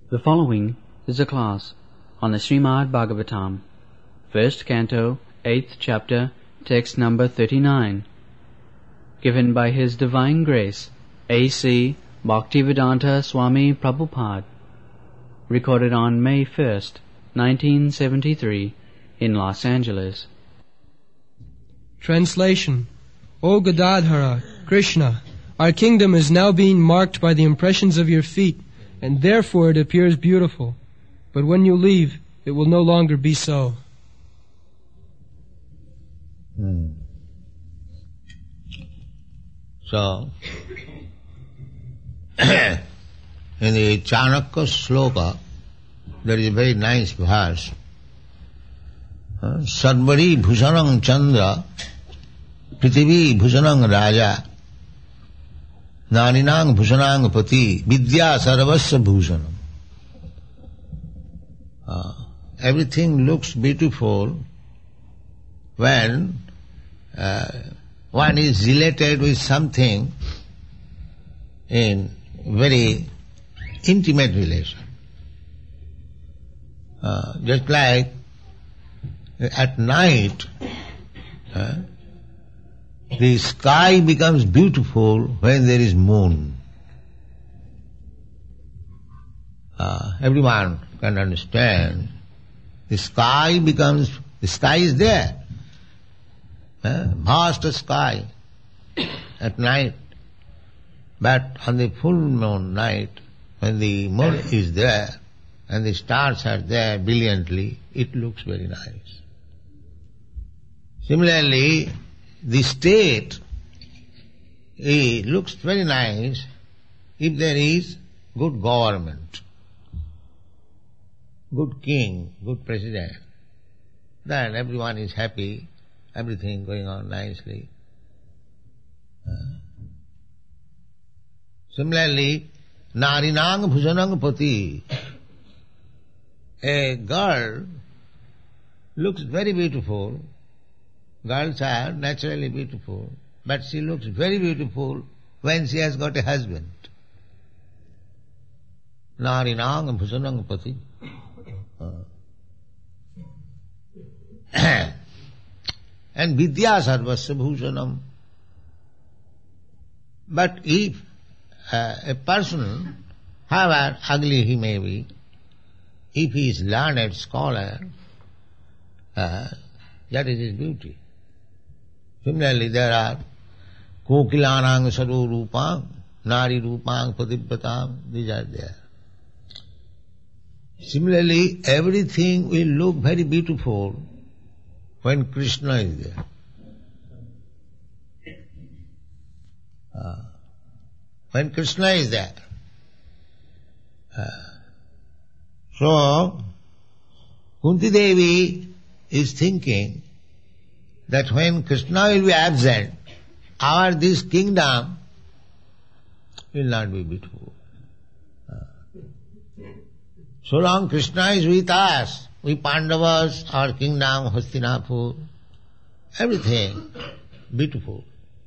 The following is a class on the Srimad Bhagavatam, first canto, 8th chapter, text number 39, given by His Divine Grace, A.C. Bhaktivedanta Swami Prabhupada, recorded on May 1st, 1973, in Los Angeles. Translation. O Gadadhara, Krishna, our kingdom is now being marked by the impressions of your feet, and therefore it appears beautiful. But when you leave, it will no longer be so. So, in the Chanakya Sloka, there is a very nice verse. Sarvari bhushanam chandra, prithivi bhushanam raja, narinang bhushanang pati, vidya sarvasya bhushanam. Everything looks beautiful when one is related with something in very intimate relation. Just like at night, the sky becomes beautiful when there is moon. Everyone can understand. The sky is there. Vast sky at night. But on the full moon night, when the moon is there and the stars are there brilliantly, it looks very nice. Similarly, the state looks very nice if there is good government, good king, good president. Then everyone is happy, everything going on nicely. Similarly, narinang bhujanang pati. A girl looks very beautiful. Girls are naturally beautiful, but she looks very beautiful when she has got a husband. Narinang bhujanang pati. And vidya sarvasya bhushanam. But if a person, however ugly he may be, if he is learned scholar, that is his beauty. Similarly, there are kokilanang saro rupang, nari rupang patibbatam, these are there. Similarly, everything will look very beautiful when Krishna is there. When Krishna is there. So, Kunti Devi is thinking that when Krishna will be absent, this kingdom will not be beautiful. So long Krishna is with us, we Pandavas, our kingdom, Hastinapur, everything beautiful.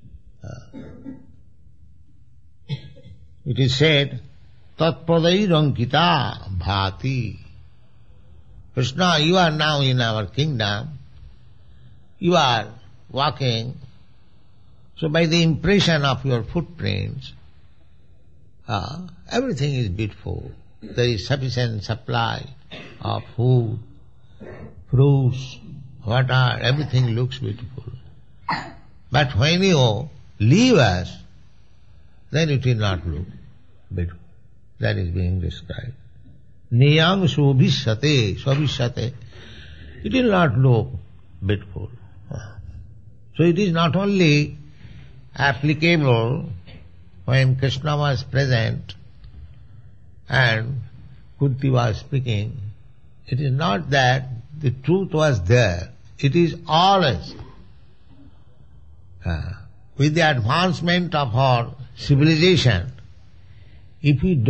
It is said, Tatpadai rankita bhati. Krishna, you are now in our kingdom, you are walking, so by the impression of your footprints, everything is beautiful. There is sufficient supply of food, fruits, water, everything looks beautiful. But when you leave us, then it will not look beautiful. That is being described. Niyam svabhishyate. It will not look beautiful. So it is not only applicable when Krishna was present and Kunti was speaking. It is not that the truth was there. It is always. With the advancement of our civilization, if we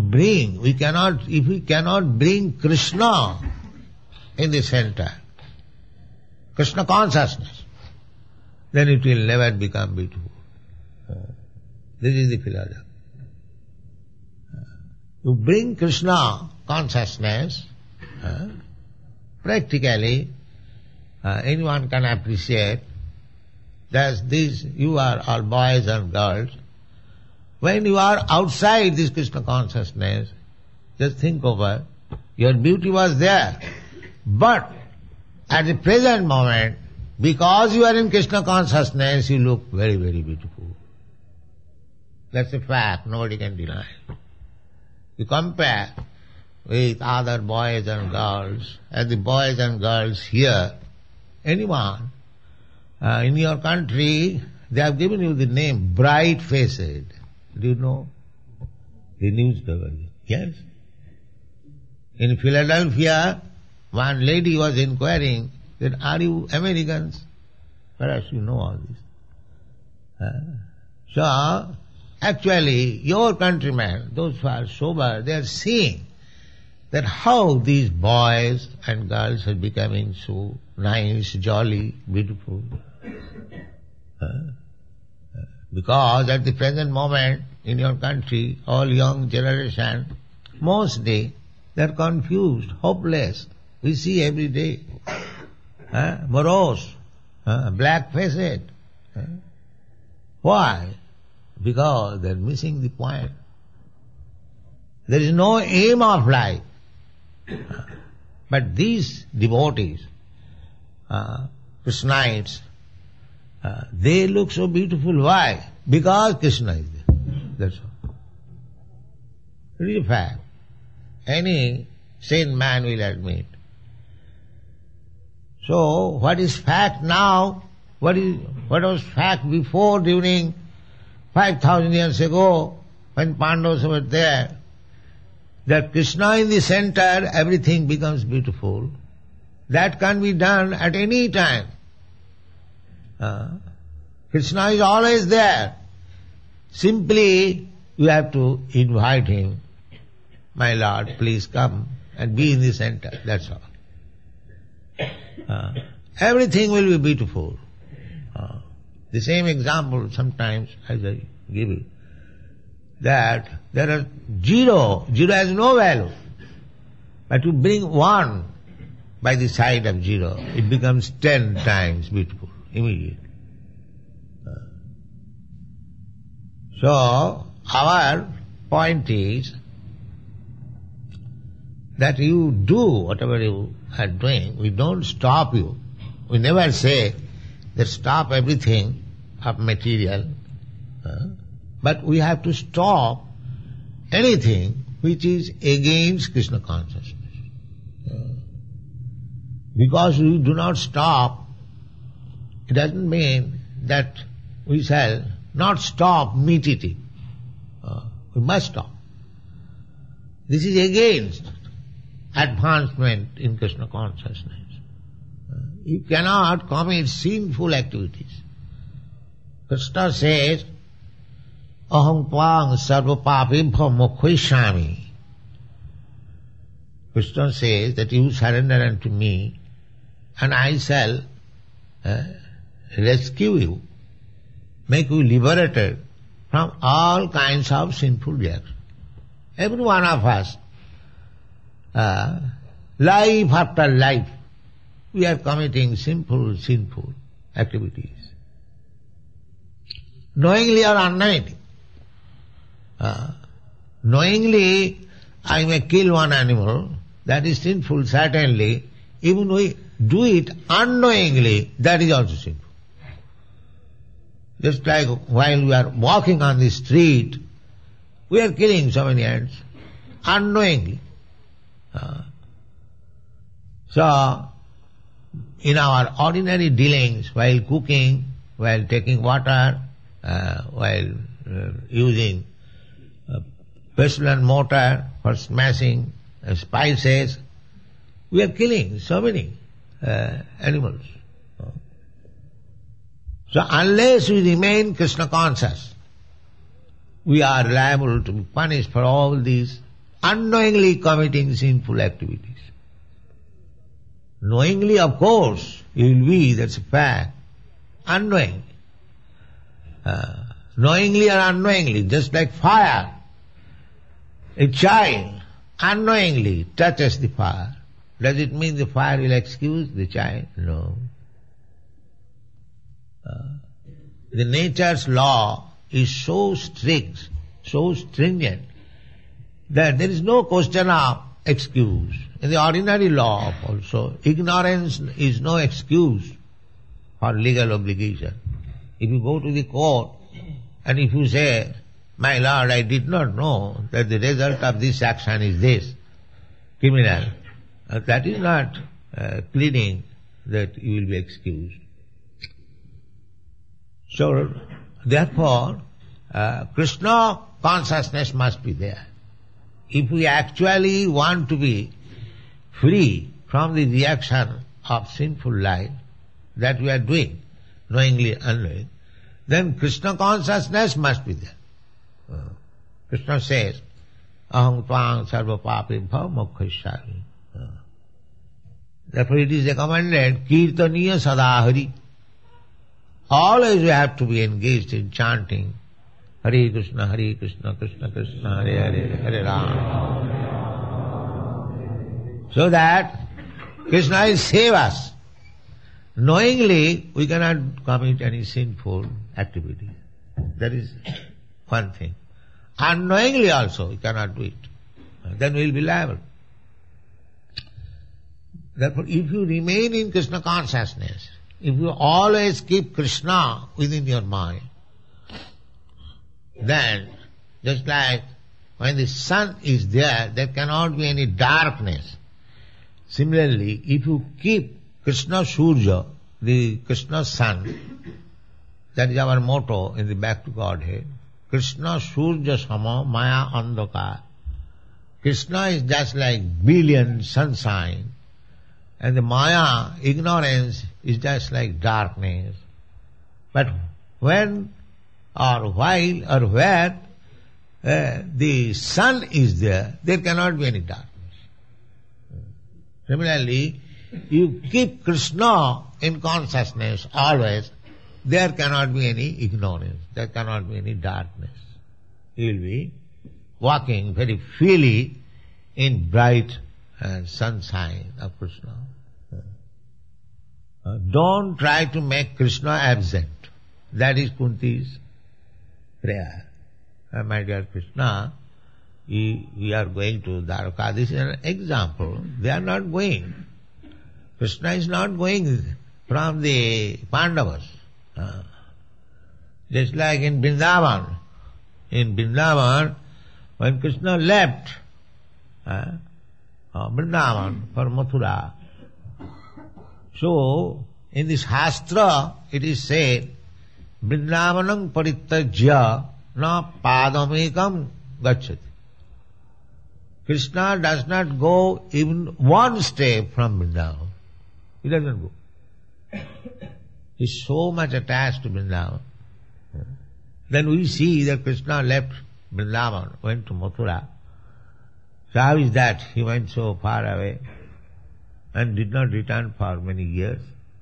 cannot bring Krishna in the center, Krishna consciousness, then it will never become beautiful. This is the philosophy. You bring Krishna consciousness, practically anyone can appreciate that you are all boys and girls. When you are outside this Krishna consciousness, just think over, your beauty was there. But at the present moment, because you are in Krishna consciousness, you look very, very beautiful. That's a fact, nobody can deny. You compare with other boys and girls, and the boys and girls here, anyone, in your country, they have given you the name bright-faced. Do you know? The newspaper. Yes? In Philadelphia, one lady was inquiring that, are you Americans? Perhaps you know all this. So, actually, your countrymen, those who are sober, they are seeing that how these boys and girls are becoming so nice, jolly, beautiful. Because at the present moment in your country, all young generation, mostly they are confused, hopeless. We see every day. Morose, black-faced. Why? Because they are missing the point. There is no aim of life. But these devotees, Krishnaites, they look so beautiful. Why? Because Krishna is there. That's all. It is a fact. Any sane man will admit. So, what is fact now? What was fact before, during 5,000 years ago, when Pandavas were there? That Krishna in the center, everything becomes beautiful. That can be done at any time. Krishna is always there. Simply, you have to invite him. My Lord, please come and be in the center. That's all. Everything will be beautiful. The same example sometimes, as I give it, that there are zero has no value. But you bring one by the side of zero, it becomes 10 times beautiful, immediately. So, our point is that you do whatever you are doing, we don't stop you. We never say that stop everything of material, but we have to stop anything which is against Krishna consciousness. Because we do not stop, it doesn't mean that we shall not stop meat eating. We must stop. This is against advancement in Krishna consciousness. You cannot commit sinful activities. Krishna says, Aham tvang sarva papibha mokhvishami. Krishna says that you surrender unto me and I shall rescue you, make you liberated from all kinds of sinful reactions. Every one of us, life after life, we are committing sinful activities. Knowingly or unknowingly. Knowingly, I may kill one animal, that is sinful, certainly. Even we do it unknowingly, that is also sinful. Just like while we are walking on the street, we are killing so many ants, unknowingly. So, in our ordinary dealings, while cooking, while taking water, while using pestle and mortar for smashing spices, we are killing so many animals. So unless we remain Krishna conscious, we are liable to be punished for all these unknowingly committing sinful activities. Knowingly, of course, you will be, that's a fact. Unknowingly. Knowingly or unknowingly, just like fire. A child unknowingly touches the fire. Does it mean the fire will excuse the child? No. The nature's law is so strict, so stringent, that there is no question of excuse. In the ordinary law also, ignorance is no excuse for legal obligation. If you go to the court and if you say, "My lord, I did not know that the result of this action is this, criminal," that is not pleading that you will be excused. So, therefore, Krishna consciousness must be there. If we actually want to be free from the reaction of sinful life that we are doing, knowingly, unknowingly, then Krishna consciousness must be there. Krishna says, "Aham tvang sarva papibha mokkhayasami." Therefore it is recommended, kirtaniya sadahari. Always we have to be engaged in chanting Hare Krishna, Krishna Krishna, Hare Hare, Hare Rama. So that Krishna will save us. Knowingly we cannot commit any sinful activity. That is one thing. Unknowingly also we cannot do it. Then we will be liable. Therefore, if you remain in Krishna consciousness, if you always keep Krishna within your mind, then just like when the sun is there cannot be any darkness. Similarly, if you keep Krishna Surya, the Krishna sun, that is our motto in the Back to Godhead, Krishna Surya Sama Maya Andhaka. Krishna is just like brilliant sunshine, and the Maya, ignorance, is just like darkness. But when or while or where the sun is there cannot be any darkness. Similarly, you keep Krishna in consciousness always, there cannot be any ignorance, there cannot be any darkness. You will be walking very freely in bright sunshine of Krishna. Don't try to make Krishna absent. That is Kunti's prayer. My dear Krishna, we are going to Dwarka. This is an example. They are not going. Krishna is not going from the Pandavas. Just like in Vrindavan. In Vrindavan, when Krishna left Vrindavan for Mathura, so in this Shastra it is said, Vrindavanam parittajya na padamekam gacchati. Krishna does not go even one step from Vrindavan. He doesn't go. He is so much attached to Vrindavan. Then we see that Krishna left Vrindavan, went to Mathura. So how is that? He went so far away and did not return for many years.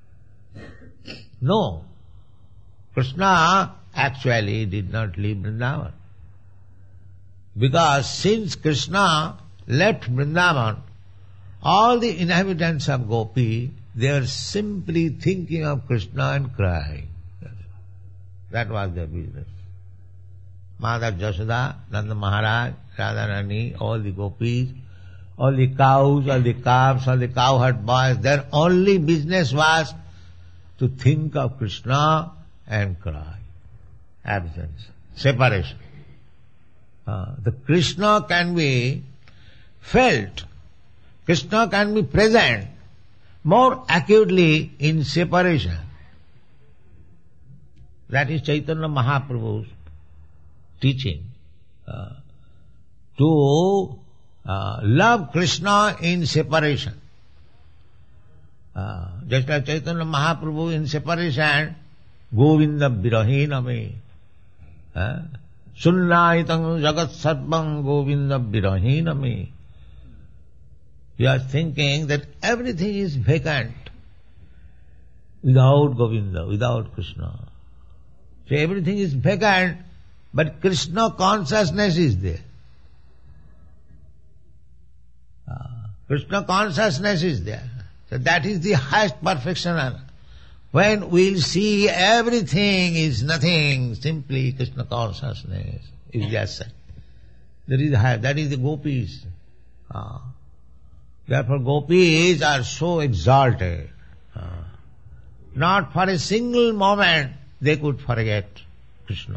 No. Krishna actually did not leave Vrindavan. Because since Krishna left Vrindavan, all the inhabitants of Gopi, they are simply thinking of Krishna and crying. That was their business. Mother Jashoda, Nanda Maharaj, Radharani, all the Gopis, all the cows, all the calves, all the cowherd boys, their only business was to think of Krishna and cry. Absence, separation. The Krishna can be felt, Krishna can be present more acutely in separation. That is Chaitanya Mahaprabhu's teaching. To love Krishna in separation. Just like Chaitanya Mahaprabhu in separation, Govinda Virahiname. Sunnaitam Jagat Sarvam Govinda Virahiname. You are thinking that everything is vacant without Govinda, without Krishna. So everything is vacant, but Krishna consciousness is there. Krishna consciousness is there. So that is the highest perfection. When we'll see everything is nothing, simply Krishna consciousness is just that is high. That is the gopis. Therefore gopis are so exalted. Not for a single moment they could forget Krishna.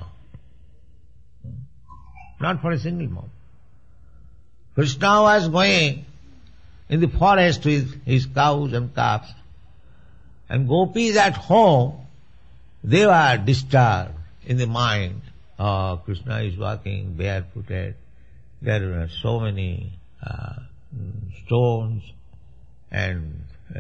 Not for a single moment. Krishna was going in the forest with his cows and calves, and gopis at home, they were disturbed in the mind. Oh, Krishna is walking barefooted. There were so many stones and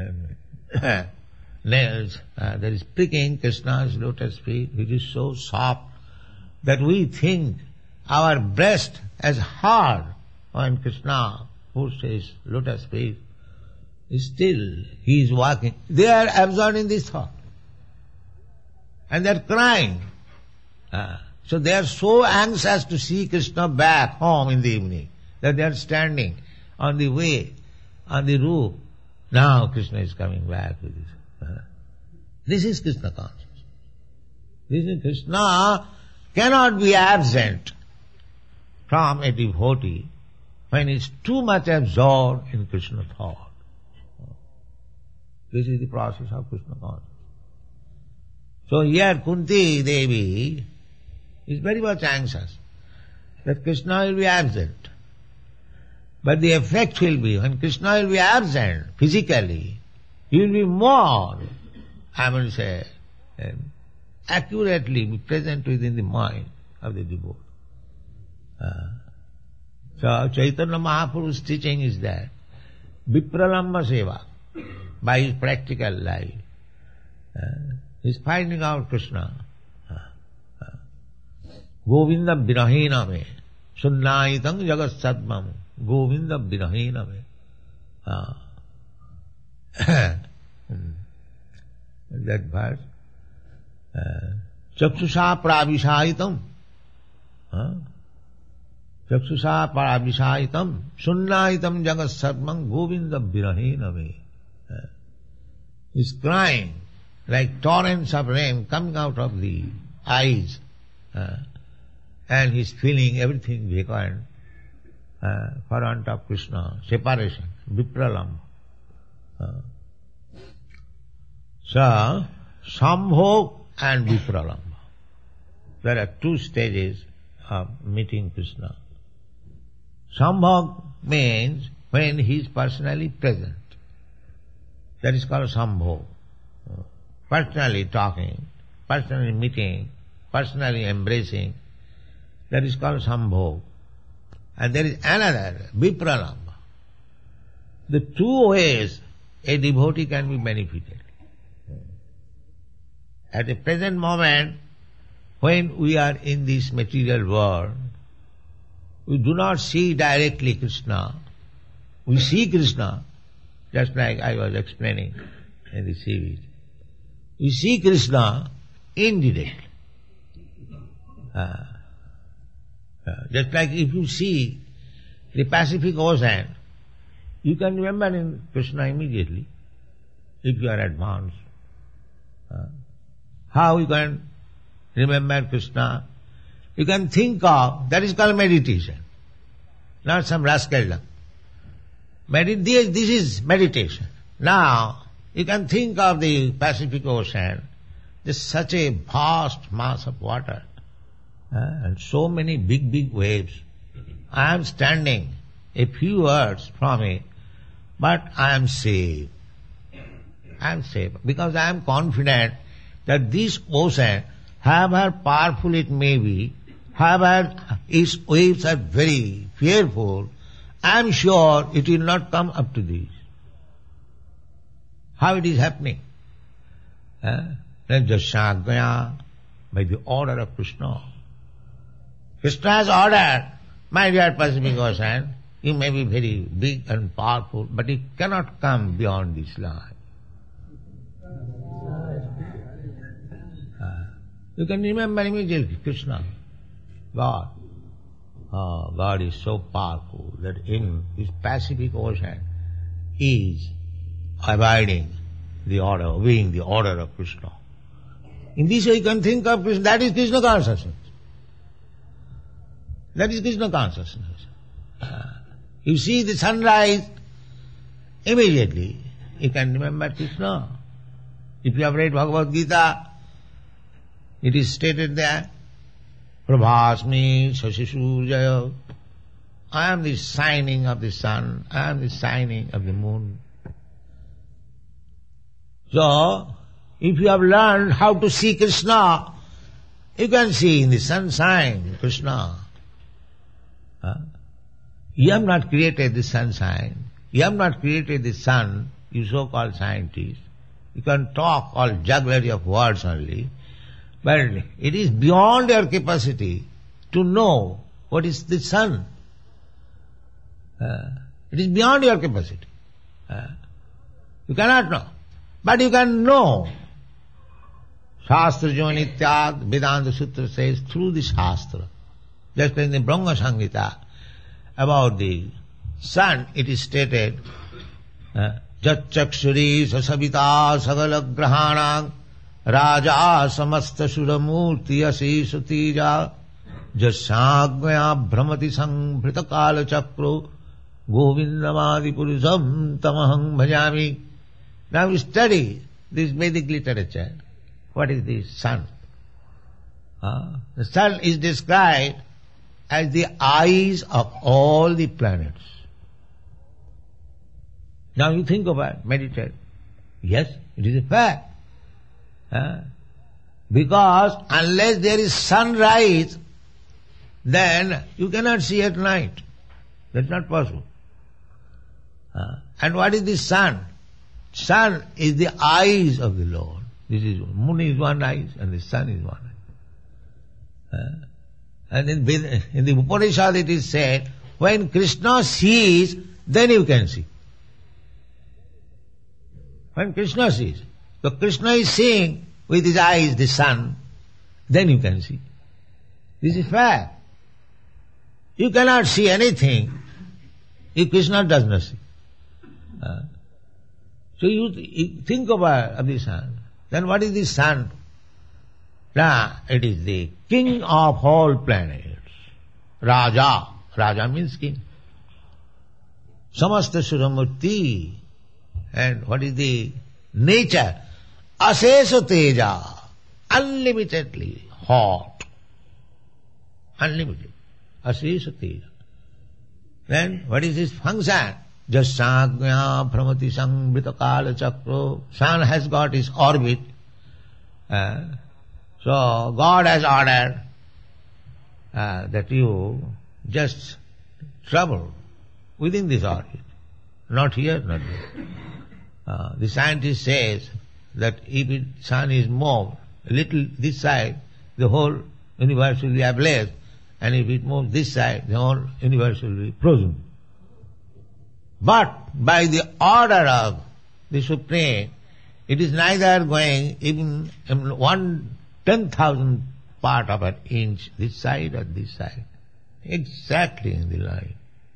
nails. There is pricking Krishna's lotus feet. It is so soft that we think our breast as hard when Krishna puts his lotus feet. Still, he is walking. They are absorbed in this thought. And they are crying. So they are so anxious to see Krishna back home in the evening that they are standing on the way, on the roof. Now Krishna is coming back with this. This is Krishna consciousness. This is Krishna cannot be absent from a devotee when he is too much absorbed in Krishna thought. This is the process of Krishna consciousness. So here Kunti Devi is very much anxious that Krishna will be absent. But the effect will be, when Krishna will be absent physically, he will be more, accurately be present within the mind of the devotee. So Chaitanya Mahaprabhu's teaching is that Vipralamba Seva, by his practical life, is finding out Krishna. Govinda Virahina me, Sunnaitam Jagat Sadmam, Govinda Virahina me. That verse. Chakshusha Pravishayitam. Chakshusha Pravishayitam, Sunnaitam Jagat Sadmam, Govinda Virahina me. He's crying like torrents of rain coming out of the eyes. And he's feeling everything vacant for want of Krishna, separation, vipralamba. So, Sambhog and vipralamba. There are two stages of meeting Krishna. Sambhog means when he is personally present. That is called Sambhog. Personally talking, personally meeting, personally embracing. That is called Sambhog. And there is another, Vipralamba. The two ways a devotee can be benefited. At the present moment, when we are in this material world, we do not see directly Krishna. We see Krishna, just like I was explaining in the series. We see Krishna indirectly. Just like if you see the Pacific Ocean, you can remember in Krishna immediately, if you are advanced. How you can remember Krishna? You can think of, that is called meditation, not some rascaldom. This is meditation. Now, you can think of the Pacific Ocean, there's such a vast mass of water, and so many big waves. I am standing a few yards from it, but I am safe. I am safe because I am confident that this ocean, however powerful it may be, however its waves are very fearful, I am sure it will not come up to this. How it is happening? Jasagya, by the order of Krishna. Krishna has ordered, my dear Pacific Ocean, you may be very big and powerful, but you cannot come beyond this line. You can remember immediately Krishna, God. God is so powerful that in this Pacific Ocean is abiding the order, obeying the order of Krishna. In this way you can think of Krishna, that is Krishna consciousness. That is Krishna consciousness. You see the sunrise, immediately you can remember Krishna. If you have read Bhagavad Gita, it is stated there, Prabhasmi Shashisujaya. I am the shining of the sun, I am the shining of the moon. So, if you have learned how to see Krishna, you can see in the sunshine Krishna. You have not created the sunshine, you have not created the sun, you so-called scientists. You can talk all jugglery of words only, but it is beyond your capacity to know what is the sun. It is beyond your capacity. You cannot know. But you can know. Shastra Jonityad, Vedanta Sutra says, through the Shastra. Just in the Brahma Samhita, about the sun, it is stated, Jat chakshuri sasavita sagala grahanang raja samasta suramurti asisa tija jasagvaya brahmati sanghvrita kala chakro govindamadi purusam tamahang bhajami. Now we study this Vedic literature. What is the sun? The sun is described as the eyes of all the planets. Now you think about it, meditate. Yes, it is a fact. Because unless there is sunrise, then you cannot see at night. That's not possible. And what is the sun? Sun is the eyes of the Lord. This is moon is one eye and the sun is one eye. And in the Upanishad it is said, when Krishna sees, then you can see. When Krishna sees. So Krishna is seeing with his eyes the sun, then you can see. This is fact. You cannot see anything if Krishna does not see. So you think about the sun. Then what is the sun? It is the king of all planets. Raja. Raja means king. Samasta Suramurti. And what is the nature? Asesa Teja. Unlimitedly hot. Unlimited. Asesa Teja. Then what is his function? Jasagya Pramati Sanghvrita Kala Chakra. Sun has got his orbit. So God has ordered that you just travel within this orbit. Not here, not there. The scientist says that if the sun is moved a little this side, the whole universe will be ablaze, and if it moves this side, the whole universe will be frozen. But by the order of the Supreme, it is neither going even 1/10,000th part of an inch this side or this side. Exactly in the line.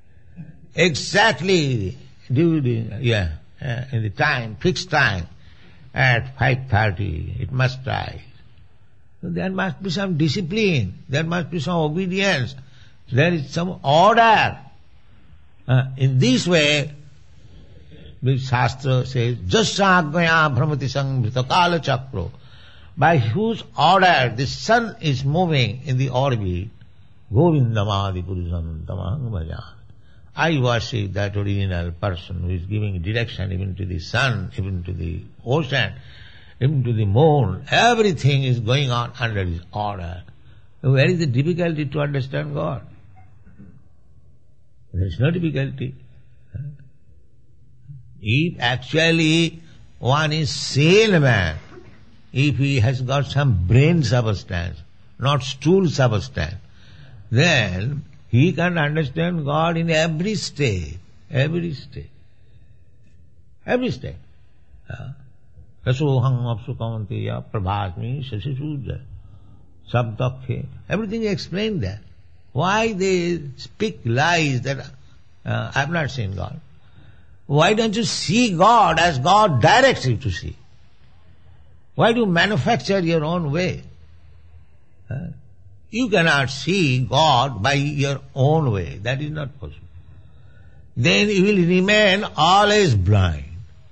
Exactly in the time, fixed time, at 5:30, it must rise. So there must be some discipline, there must be some obedience, there is some order. In this way, the Shastra says, Jasagvaya Brahmati Sanghvrita Kala Chakra, by whose order the sun is moving in the orbit, Govindamadi Purusam Tamahang Bhajami. I worship that original person who is giving direction even to the sun, even to the ocean, even to the moon. Everything is going on under his order. So where is the difficulty to understand God? There is no difficulty. If actually one is sane man, if he has got some brain substance, not stool substance, then he can understand God in every state, every state. Every state. Rasoham apsukamanteya prabhasmi sasisuja sabdakhe. Everything is explained there. Why they speak lies that I have not seen God? Why don't you see God as God directs you to see? Why do you manufacture your own way? You cannot see God by your own way. That is not possible. Then you will remain always blind.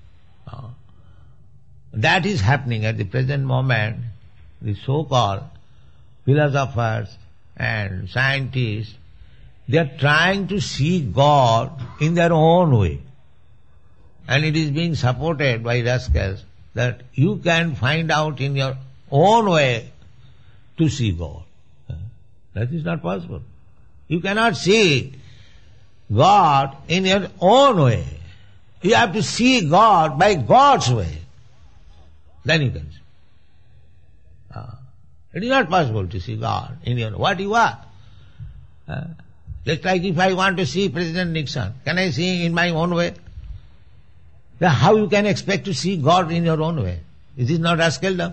That is happening at the present moment. The so-called philosophers and scientists, they are trying to see God in their own way. And it is being supported by rascals that you can find out in your own way to see God. That is not possible. You cannot see God in your own way. You have to see God by God's way. Then you can see. It is not possible to see God in your what you are. Just like if I want to see President Nixon, can I see in my own way? Then how you can expect to see God in your own way? Is this not rascaldom?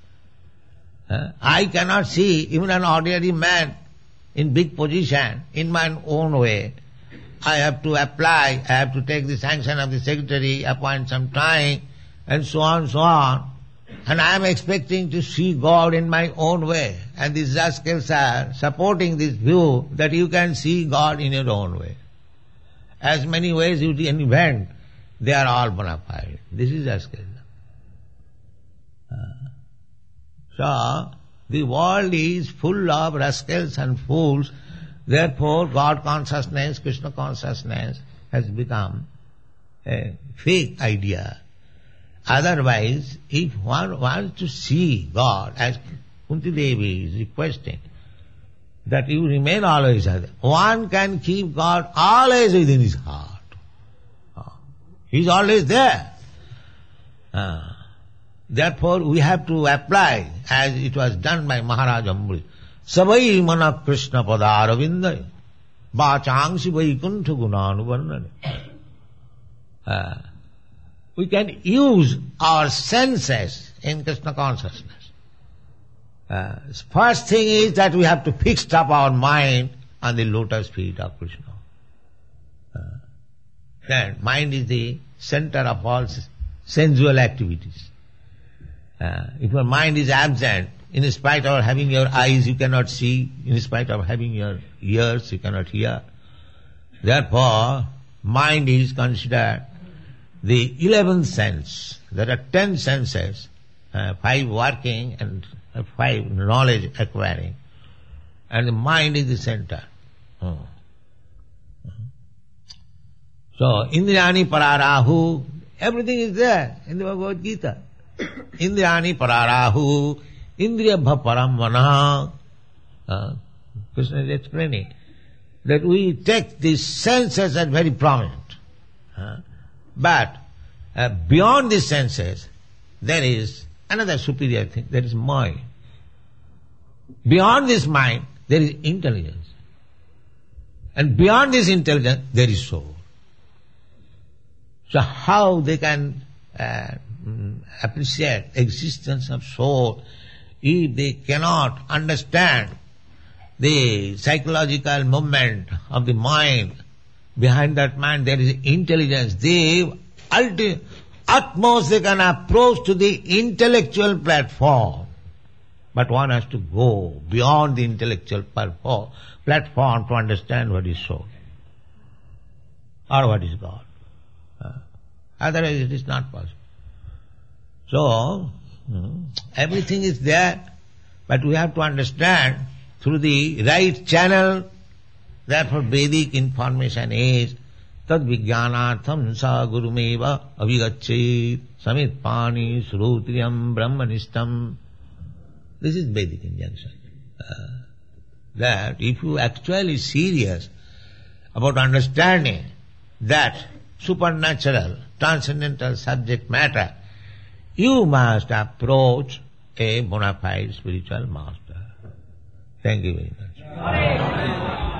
I cannot see even an ordinary man in big position in my own way. I have to apply, I have to take the sanction of the secretary, appoint some time, and so on, so on. And I am expecting to see God in my own way. And these rascals are supporting this view that you can see God in your own way. As many ways you invent, they are all bona fide. This is rascaldom. So, the world is full of rascals and fools. Therefore, God consciousness, Krishna consciousness has become a fake idea. Otherwise, if one wants to see God, as Kunti Devi is requesting, that you remain always there, one can keep God always within his heart. He is always there. Therefore, we have to apply, as it was done by Maharaj Ambari, Savai mana Krishna padaravinday, bachangsi vaikuntha gunanuvarnane. We can use our senses in Krishna consciousness. First thing is that we have to fix up our mind on the lotus feet of Krishna. Then mind is the center of all sensual activities. If your mind is absent, in spite of having your eyes you cannot see, in spite of having your ears you cannot hear. Therefore, mind is considered the 11th sense. There are 10 senses, 5 working and 5 knowledge acquiring. And the mind is the center. So, Indriyani pararahu, everything is there in the Bhagavad Gita. Indriyani pararahu, indriyabha paramvana. Krishna is explaining that we take these senses as very prominent. But beyond these senses, there is another superior thing, there is mind. Beyond this mind, there is intelligence. And beyond this intelligence, there is soul. So how they can appreciate existence of soul if they cannot understand the psychological movement of the mind? Behind that mind there is intelligence. They utmost they can approach to the intellectual platform. But one has to go beyond the intellectual platform to understand what is soul or what is God. Otherwise it is not possible. So, everything is there, but we have to understand through the right channel. Therefore Vedic information is tad vijnanatham sa gurumeva avigacchit samitpani srutriyam brahmanistam. This is Vedic injunction. That if you actually serious about understanding that supernatural, transcendental subject matter, you must approach a bona fide spiritual master. Thank you very much.